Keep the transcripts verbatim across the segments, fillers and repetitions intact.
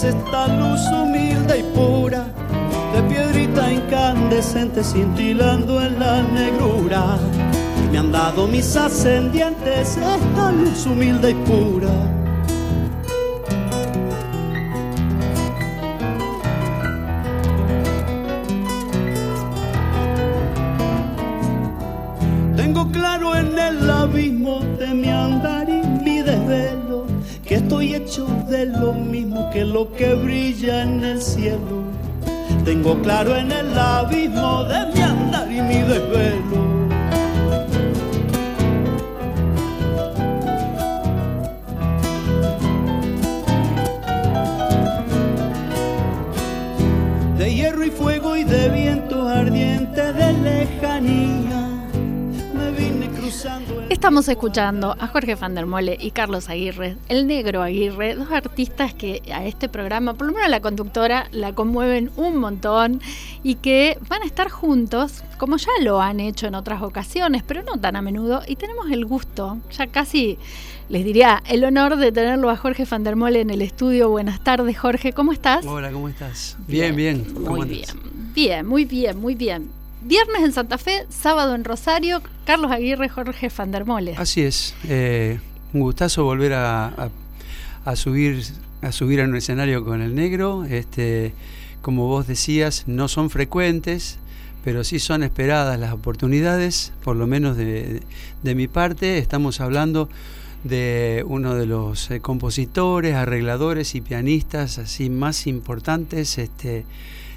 esta luz humilde y pura, de piedrita incandescente cintilando en la negrura. Me han dado mis ascendientes esta luz humilde y pura. Tengo claro en el abismo de mi andar y mi desvelo que estoy hecho de lo mismo que lo que brilla en el cielo. Tengo claro en el abismo de mi andar y mi desvelo. De hierro y fuego y de viento ardiente de lejanía. Estamos escuchando a Jorge Fandermole y Carlos Aguirre, el Negro Aguirre, dos artistas que a este programa, por lo menos a la conductora, la conmueven un montón y que van a estar juntos, como ya lo han hecho en otras ocasiones, pero no tan a menudo, y tenemos el gusto, ya casi les diría, el honor de tenerlo a Jorge Fandermole en el estudio. Buenas tardes, Jorge, ¿cómo estás? Hola, ¿cómo estás? Bien, bien. bien. ¿Cómo muy bien, bien, muy bien, muy bien. Viernes en Santa Fe, sábado en Rosario, Carlos Aguirre, Jorge Fandermole. Así es, eh, un gustazo volver a, a, a subir a subir a un escenario con el Negro. Este, como vos decías, no son frecuentes, pero sí son esperadas las oportunidades, por lo menos de, de, de mi parte. Estamos hablando de uno de los eh, compositores, arregladores y pianistas así más importantes este,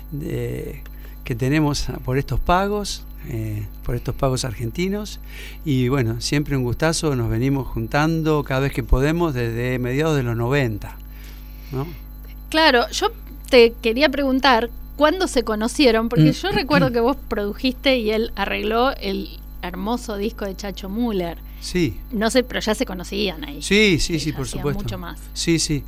de, que tenemos por estos pagos, eh, por estos pagos argentinos. Y bueno, siempre un gustazo, nos venimos juntando cada vez que podemos desde mediados de los noventa, ¿no? Claro, yo te quería preguntar cuándo se conocieron, porque yo recuerdo que vos produjiste y él arregló el hermoso disco de Chacho Müller. Sí. No sé, pero ya se conocían ahí. Sí, sí, sí, por supuesto. Mucho más. Sí, sí.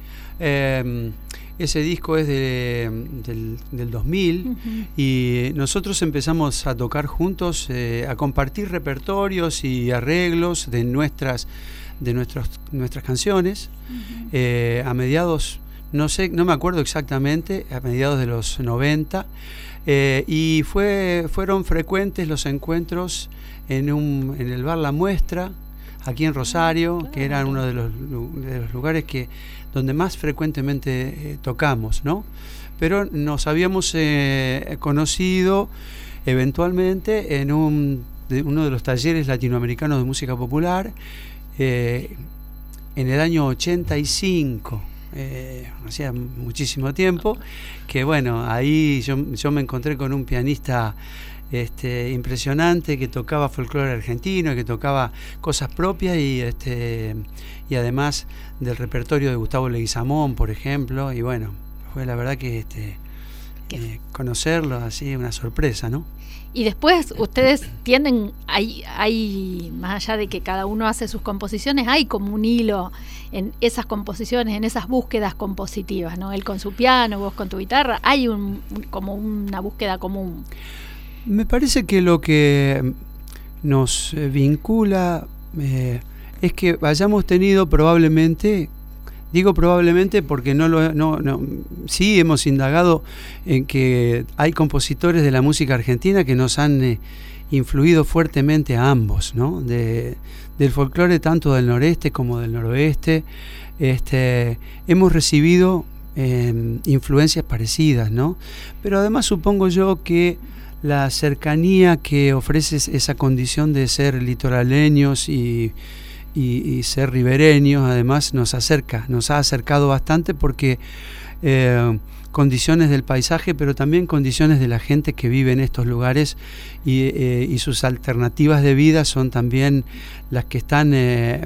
Eh, ese disco es de, del, del dos mil, uh-huh. Y nosotros empezamos a tocar juntos, eh, a compartir repertorios y arreglos de nuestras, de nuestros, nuestras canciones, uh-huh. eh, a mediados, no sé, no me acuerdo exactamente, a mediados de los noventa, eh, y fue, fueron frecuentes los encuentros en, un, en el bar La Muestra, aquí en Rosario, claro, que era uno de los, de los lugares que donde más frecuentemente eh, tocamos, ¿no? Pero nos habíamos eh, conocido eventualmente en un, de uno de los talleres latinoamericanos de música popular eh, en el año ochenta y cinco, eh, hacía muchísimo tiempo, que bueno, ahí yo, yo me encontré con un pianista Este, impresionante, que tocaba folclore argentino, que tocaba cosas propias y este y además del repertorio de Gustavo Leguizamón, por ejemplo, y bueno, fue la verdad que este eh, conocerlo así una sorpresa, ¿no? Y después ustedes tienen, hay, hay, más allá de que cada uno hace sus composiciones, hay como un hilo en esas composiciones, en esas búsquedas compositivas, ¿no? Él con su piano, vos con tu guitarra, hay un, como una búsqueda común. Me parece que lo que nos vincula eh, es que hayamos tenido probablemente, digo probablemente porque no lo no, no sí hemos indagado en que hay compositores de la música argentina que nos han eh, influido fuertemente a ambos, ¿no? De, del folclore tanto del noreste como del noroeste. Este, hemos recibido eh, influencias parecidas, ¿no? Pero además supongo yo que la cercanía que ofrece esa condición de ser litoraleños y, y, y ser ribereños, además nos acerca, nos ha acercado bastante porque eh, condiciones del paisaje, pero también condiciones de la gente que vive en estos lugares y, eh, y sus alternativas de vida son también las que están eh,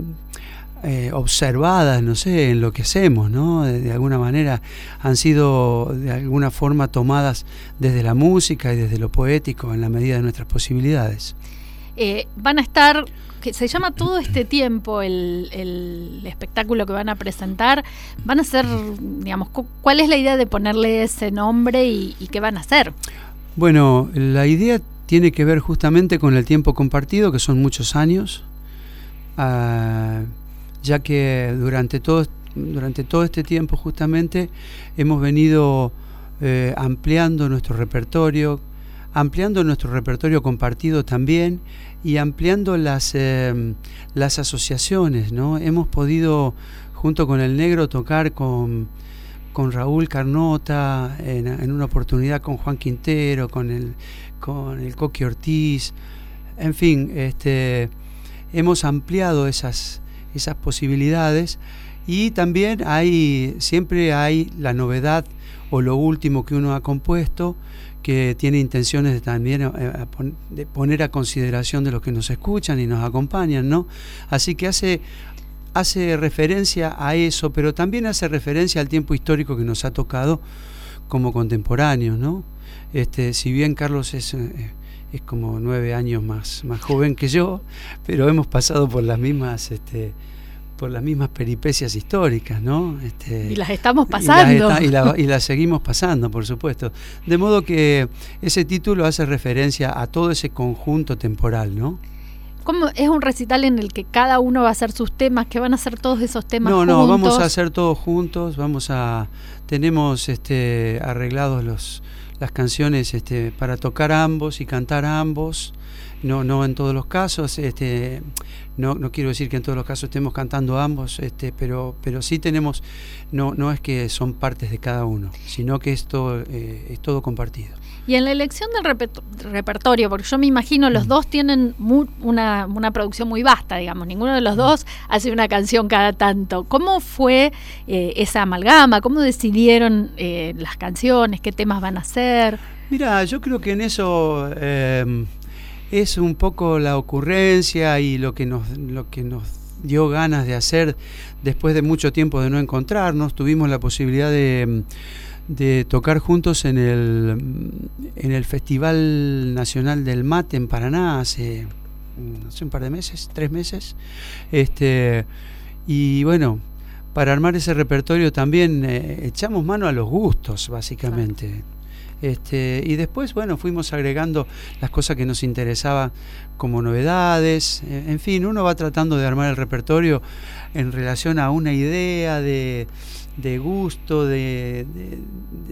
Eh, observadas, no sé, en lo que hacemos, ¿no? De, de alguna manera han sido de alguna forma tomadas desde la música y desde lo poético en la medida de nuestras posibilidades. Eh, van a estar, que se llama Todo este tiempo el, el espectáculo que van a presentar, van a ser, digamos, ¿cuál es la idea de ponerle ese nombre y, y qué van a hacer? Bueno, la idea tiene que ver justamente con el tiempo compartido, que son muchos años, uh, ya que durante todo, durante todo este tiempo justamente hemos venido eh, ampliando nuestro repertorio, ampliando nuestro repertorio compartido también y ampliando las, eh, las asociaciones, ¿no? Hemos podido, junto con el Negro, tocar con, con Raúl Carnota, en, en una oportunidad con Juan Quintero, con el, con el Coqui Ortiz, en fin, este, hemos ampliado esas, esas posibilidades y también hay, siempre hay la novedad o lo último que uno ha compuesto, que tiene intenciones de también eh, de poner a consideración de los que nos escuchan y nos acompañan, ¿no? Así que hace, hace referencia a eso, pero también hace referencia al tiempo histórico que nos ha tocado como contemporáneos, ¿no? Este, si bien Carlos es, eh, es como nueve años más, más joven que yo, pero hemos pasado por las mismas... Este, por las mismas peripecias históricas, ¿no? Este, y las estamos pasando. Y las, está, y, la, y las seguimos pasando, por supuesto. De modo que ese título hace referencia a todo ese conjunto temporal, ¿no? ¿Cómo es un recital en el que cada uno va a hacer sus temas, que van a hacer todos esos temas no, juntos? No, no, vamos a hacer todos juntos, vamos a... Tenemos este, arreglados los, las canciones este, para tocar ambos y cantar ambos. No, no en todos los casos, este, no, no quiero decir que en todos los casos estemos cantando ambos, este, pero, pero sí tenemos, no, no es que son partes de cada uno, sino que es todo, eh, es todo compartido. Y en la elección del reper- repertorio, porque yo me imagino los mm. dos tienen muy, una, una producción muy vasta, digamos, ninguno de los dos hace una canción cada tanto. ¿Cómo fue eh, esa amalgama? ¿Cómo decidieron eh, las canciones? ¿Qué temas van a hacer? Mira, yo creo que en eso... Eh, es un poco la ocurrencia y lo que nos lo que nos dio ganas de hacer después de mucho tiempo de no encontrarnos. Tuvimos la posibilidad de, de tocar juntos en el en el Festival Nacional del Mate en Paraná hace, hace un par de meses, tres meses. Este, y bueno, para armar ese repertorio también eh, echamos mano a los gustos, básicamente. Claro. Este, y después, bueno, fuimos agregando las cosas que nos interesaban como novedades. En fin, uno va tratando de armar el repertorio en relación a una idea de, de gusto, de, de, de,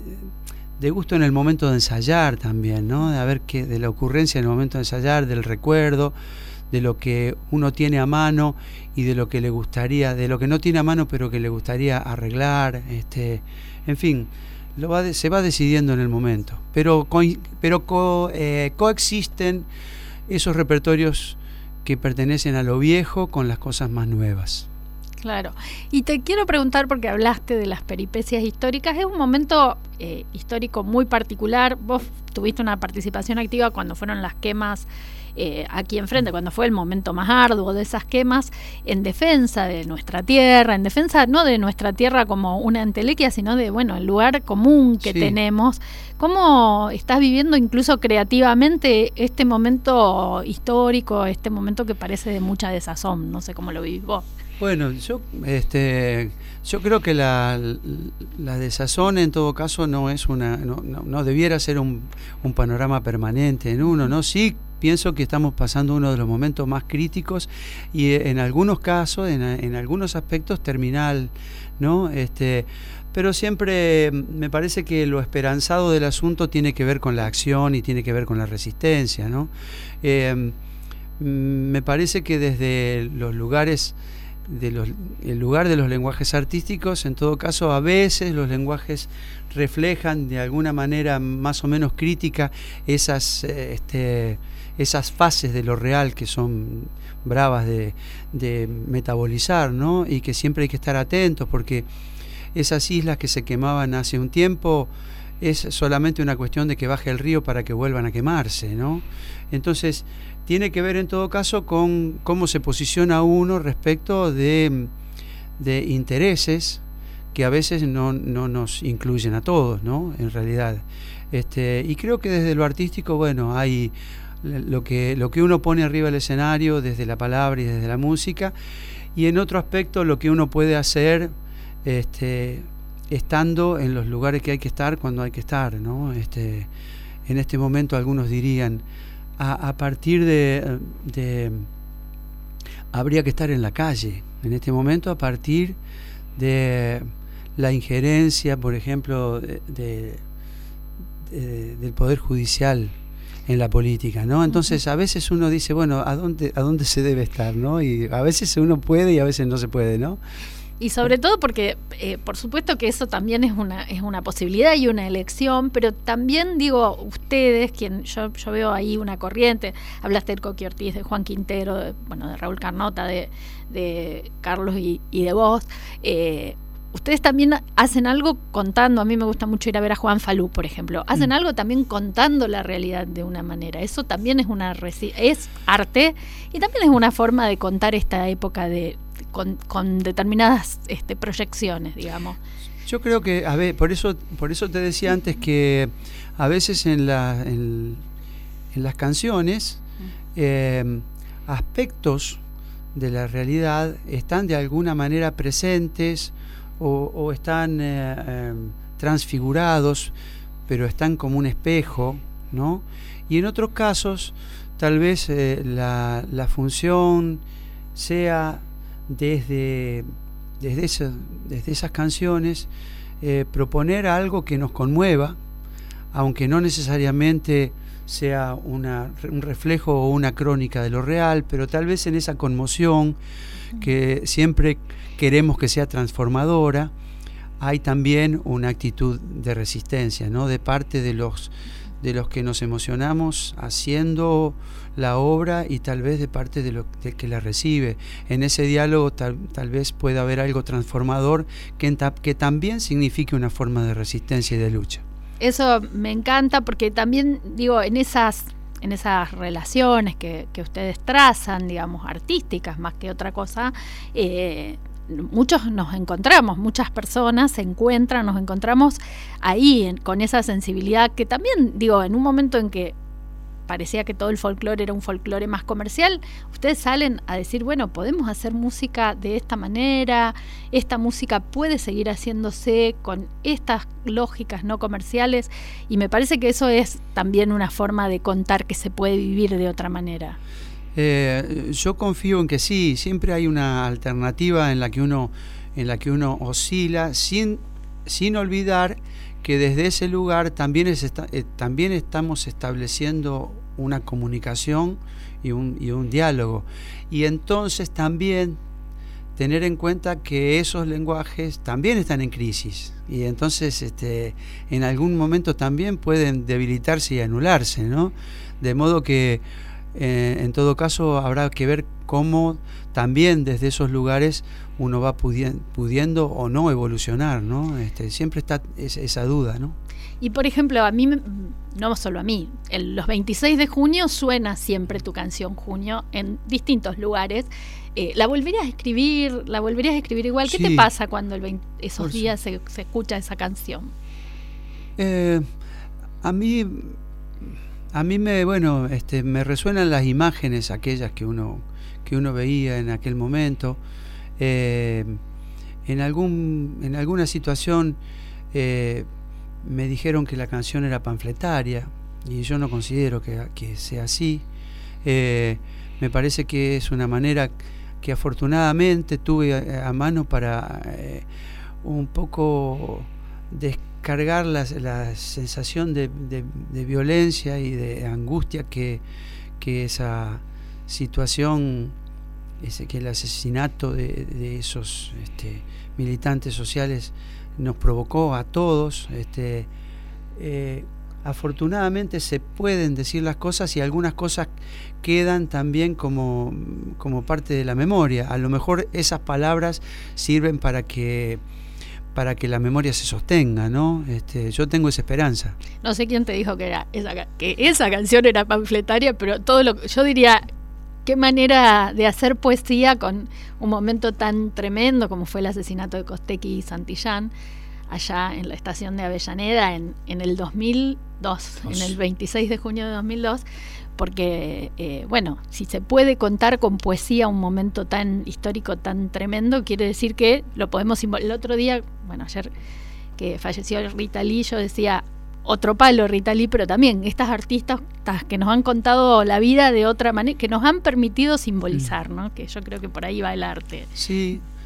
de gusto en el momento de ensayar también, ¿no? De, a ver qué, de la ocurrencia en el momento de ensayar, del recuerdo, de lo que uno tiene a mano y de lo que le gustaría, de lo que no tiene a mano pero que le gustaría arreglar. Este, en fin... Lo va de, se va decidiendo en el momento, pero, co, pero co, eh, coexisten esos repertorios que pertenecen a lo viejo con las cosas más nuevas. Claro, y te quiero preguntar, porque hablaste de las peripecias históricas, es un momento eh, histórico muy particular. Vos tuviste una participación activa cuando fueron las quemas eh, aquí enfrente, cuando fue el momento más arduo de esas quemas, en defensa de nuestra tierra, en defensa no de nuestra tierra como una entelequia, sino de, bueno, el lugar común que sí. tenemos. ¿Cómo estás viviendo incluso creativamente este momento histórico, este momento que parece de mucha desazón? No sé cómo lo vivís vos. Bueno, yo este yo creo que la, la desazón en todo caso no es una no, no, no debiera ser un, un panorama permanente en uno, ¿no? Sí pienso que estamos pasando uno de los momentos más críticos y en algunos casos, en, en algunos aspectos terminal, ¿no? Este, pero siempre me parece que lo esperanzado del asunto tiene que ver con la acción y tiene que ver con la resistencia, ¿no? Eh, me parece que desde los lugares de los, el lugar de los lenguajes artísticos, en todo caso a veces los lenguajes reflejan de alguna manera más o menos crítica esas este, esas fases de lo real que son bravas de, de metabolizar, ¿no? Y que siempre hay que estar atentos, porque esas islas que se quemaban hace un tiempo es solamente una cuestión de que baje el río para que vuelvan a quemarse, ¿no? Entonces tiene que ver en todo caso con cómo se posiciona uno respecto de, de intereses que a veces no, no nos incluyen a todos, ¿no? En realidad. Este, y creo que desde lo artístico, bueno, hay lo que, lo que uno pone arriba del escenario, desde la palabra y desde la música, y en otro aspecto lo que uno puede hacer este, estando en los lugares que hay que estar cuando hay que estar, ¿no? Este, en este momento algunos dirían, A, a partir de, de habría que estar en la calle en este momento a partir de la injerencia, por ejemplo, de, de, de, del Poder Judicial en la política, ¿no? Entonces a veces uno dice, bueno, ¿a dónde, a dónde se debe estar, ¿no? Y a veces uno puede y a veces no se puede, ¿no? Y sobre todo porque, eh, por supuesto que eso también es una es una posibilidad y una elección, pero también, digo, ustedes, quien yo, yo veo ahí una corriente, hablaste del Coqui Ortiz, de Juan Quintero, de, bueno, de Raúl Carnota, de, de Carlos y, y de vos, eh, ustedes también hacen algo contando, a mí me gusta mucho ir a ver a Juan Falú, por ejemplo, hacen mm. algo también contando la realidad de una manera, eso también es una es arte y también es una forma de contar esta época de Con, con determinadas este, proyecciones, digamos. Yo creo que, a ver, por eso, por eso te decía antes que a veces en, la, en, en las canciones eh, aspectos de la realidad están de alguna manera presentes o, o están eh, eh, transfigurados, pero están como un espejo, ¿no? Y en otros casos, tal vez eh, la, la función sea desde, desde, esa, desde esas canciones eh, proponer algo que nos conmueva, aunque no necesariamente sea una, un reflejo o una crónica de lo real, pero tal vez en esa conmoción que siempre queremos que sea transformadora, hay también una actitud de resistencia, ¿no? De parte de los de los que nos emocionamos haciendo la obra y tal vez de parte de lo de que la recibe. En ese diálogo tal, tal vez pueda haber algo transformador que, que también signifique una forma de resistencia y de lucha. Eso me encanta porque también, digo, en esas, en esas relaciones que, que ustedes trazan, digamos, artísticas más que otra cosa, eh, muchos nos encontramos, muchas personas se encuentran, nos encontramos ahí en, con esa sensibilidad que también, digo, en un momento en que parecía que todo el folclore era un folclore más comercial, ustedes salen a decir, bueno, podemos hacer música de esta manera, esta música puede seguir haciéndose con estas lógicas no comerciales, y me parece que eso es también una forma de contar que se puede vivir de otra manera. Eh, yo confío en que sí, siempre hay una alternativa en la que uno, en la que uno oscila, sin, sin olvidar que desde ese lugar también, es esta, eh, también estamos estableciendo una comunicación y un, y un diálogo. Y entonces también tener en cuenta que esos lenguajes también están en crisis. Y entonces este, en algún momento también pueden debilitarse y anularse, ¿no? De modo que Eh, en todo caso habrá que ver cómo también desde esos lugares uno va pudi- pudiendo o no evolucionar, ¿no? Este, siempre está es, esa duda, ¿no? Y por ejemplo, a mí, no solo a mí, el, los veintiséis de junio suena siempre tu canción Junio en distintos lugares. Eh, ¿La volverías a escribir? ¿La volverías a escribir igual? ¿Qué sí. te pasa cuando el veinte, esos por días se, se escucha esa canción? Eh, a mí... A mí me, bueno, este, me resuenan las imágenes aquellas que uno, que uno veía en aquel momento. Eh, en algún, en alguna situación eh, me dijeron que la canción era panfletaria y yo no considero que, que sea así. Eh, me parece que es una manera que afortunadamente tuve a, a mano para eh, un poco descargar cargar la, la sensación de, de, de violencia y de angustia que, que esa situación, ese, que el asesinato de, de esos este, militantes sociales nos provocó a todos. Este, eh, afortunadamente se pueden decir las cosas y algunas cosas quedan también como, como parte de la memoria. A lo mejor esas palabras sirven para que para que la memoria se sostenga, ¿no? Este, yo tengo esa esperanza. No sé quién te dijo que era esa, que esa canción era panfletaria, pero todo lo yo diría, qué manera de hacer poesía con un momento tan tremendo como fue el asesinato de Costequi y Santillán, allá en la estación de Avellaneda en, en el dos mil dos, Dos. en el veintiséis de junio de dos mil dos, porque, eh, bueno, si se puede contar con poesía un momento tan histórico, tan tremendo, quiere decir que lo podemos simbolizar. El otro día, bueno, ayer que falleció Rita Lee, yo decía, otro palo Rita Lee, pero también estas artistas que nos han contado la vida de otra manera, que nos han permitido simbolizar, ¿no? Que yo creo que por ahí va el arte. Sí,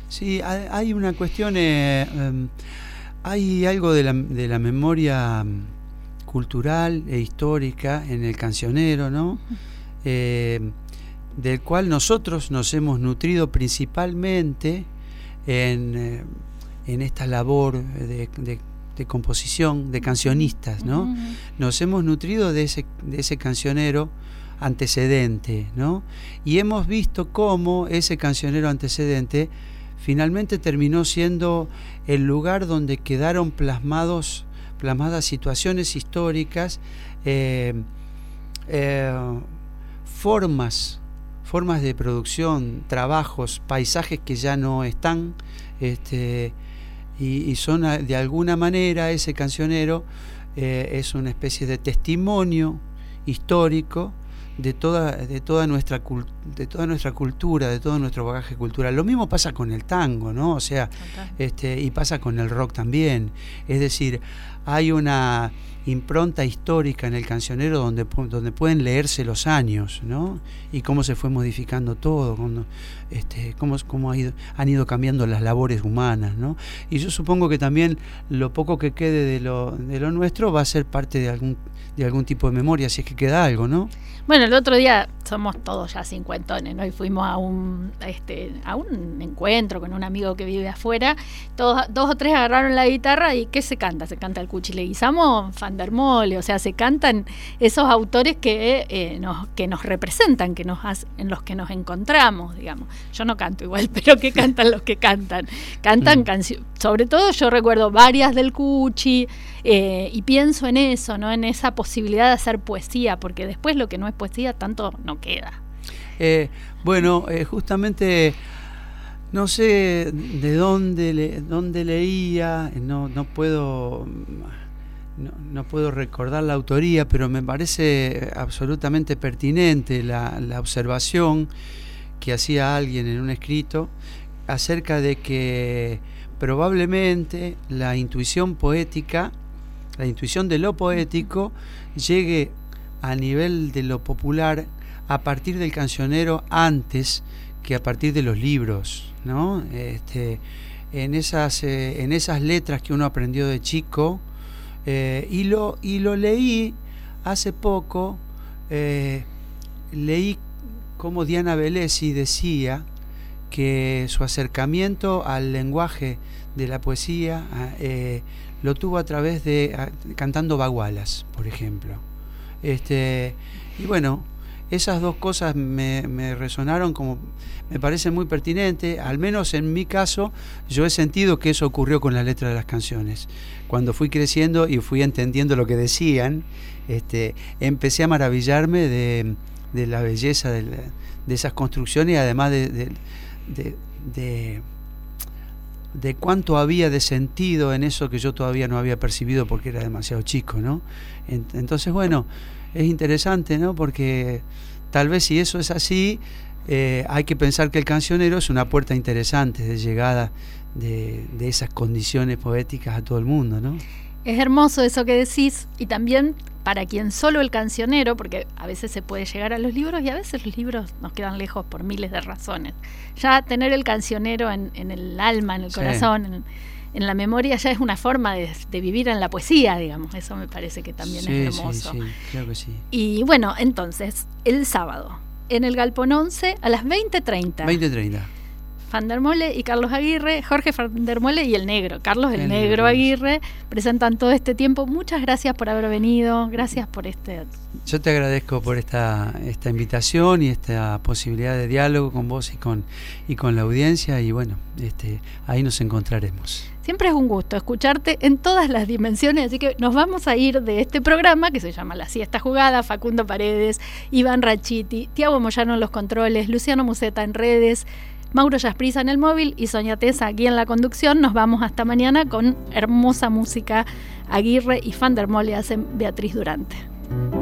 Sí, hay una cuestión, eh, um, hay algo de la, de la memoria cultural e histórica en el cancionero, ¿no? Eh, del cual nosotros nos hemos nutrido principalmente en, eh, en esta labor de, de, de composición, de cancionistas, ¿no? Uh-huh. Nos hemos nutrido de ese, de ese cancionero antecedente, ¿no? Y hemos visto cómo ese cancionero antecedente finalmente terminó siendo el lugar donde quedaron plasmados, plasmadas situaciones históricas, eh, eh, formas, formas de producción, trabajos, paisajes que ya no están, este, y, y son de alguna manera ese cancionero eh, es una especie de testimonio histórico de toda de toda nuestra de toda nuestra cultura, de todo nuestro bagaje cultural. Lo mismo pasa con el tango, ¿no? O sea, okay. este y pasa con el rock también. Es decir, hay una impronta histórica en el cancionero donde donde pueden leerse los años, ¿no? Y cómo se fue modificando todo, cuando, este, cómo cómo ha ido, han ido cambiando las labores humanas, ¿no? Y yo supongo que también lo poco que quede de lo de lo nuestro va a ser parte de algún de algún tipo de memoria, si es que queda algo, ¿no? Bueno, el otro día somos todos ya cincuentones, ¿no? Y fuimos a un este a un encuentro con un amigo que vive afuera. Todos, dos o tres agarraron la guitarra y ¿qué se canta? Se canta el Cuchi Leguizamo, Van der Mole, o sea, se cantan esos autores que eh, nos que nos representan, que nos hace, en los que nos encontramos, digamos. Yo no canto igual, pero ¿qué cantan los que cantan? Cantan mm. canciones, sobre todo yo recuerdo varias del Cuchi, eh, y pienso en eso, ¿no? En esa posibilidad de hacer poesía, porque después lo que no es poesía tanto no queda. Eh, bueno, eh, justamente no sé de dónde le, dónde leía, no no puedo no, no puedo recordar la autoría, pero me parece absolutamente pertinente la, la observación que hacía alguien en un escrito acerca de que probablemente la intuición poética, la intuición de lo poético llegue a nivel de lo popular a partir del cancionero antes que a partir de los libros, ¿no? Este, en esas eh, en esas letras que uno aprendió de chico, eh, y lo y lo leí hace poco, eh, leí como Diana Velesi decía que su acercamiento al lenguaje de la poesía eh, lo tuvo a través de a, cantando bagualas, por ejemplo. Este, y bueno, esas dos cosas me, me resonaron como, me parece muy pertinente, al menos en mi caso, yo he sentido que eso ocurrió con la letra de las canciones. Cuando fui creciendo y fui entendiendo lo que decían, este, empecé a maravillarme de, de la belleza de, la, de esas construcciones y además de, de, de, de de cuánto había de sentido en eso que yo todavía no había percibido porque era demasiado chico, ¿no? Entonces, bueno, es interesante, ¿no? Porque tal vez si eso es así, eh, hay que pensar que el cancionero es una puerta interesante de llegada de, de esas condiciones poéticas a todo el mundo, ¿no? Es hermoso eso que decís, y también para quien solo el cancionero, porque a veces se puede llegar a los libros y a veces los libros nos quedan lejos por miles de razones. Ya tener el cancionero en, en el alma, en el sí. corazón, en, en la memoria, ya es una forma de, de vivir en la poesía, digamos. Eso me parece que también sí, es hermoso. Sí, sí, claro que sí. Y bueno, entonces, el sábado, en el Galpón once, a las veinte treinta. veinte treinta. Van der Mole y Carlos Aguirre, Jorge Van der Mole y el negro, Carlos el, el negro, negro Aguirre, presentan todo este tiempo. Muchas gracias por haber venido, gracias por este... Yo te agradezco por esta esta invitación y esta posibilidad de diálogo con vos y con y con la audiencia, y bueno, este ahí nos encontraremos. Siempre es un gusto escucharte en todas las dimensiones, así que nos vamos a ir de este programa que se llama La Siesta Jugada. Facundo Paredes, Iván Rachiti, Tiago Moyano en los controles, Luciano Museta en redes, Mauro Yasprisa en el móvil y Sonia Tesa aquí en la conducción. Nos vamos hasta mañana con hermosa música. Aguirre y Van der Mole hacen Beatriz Durante.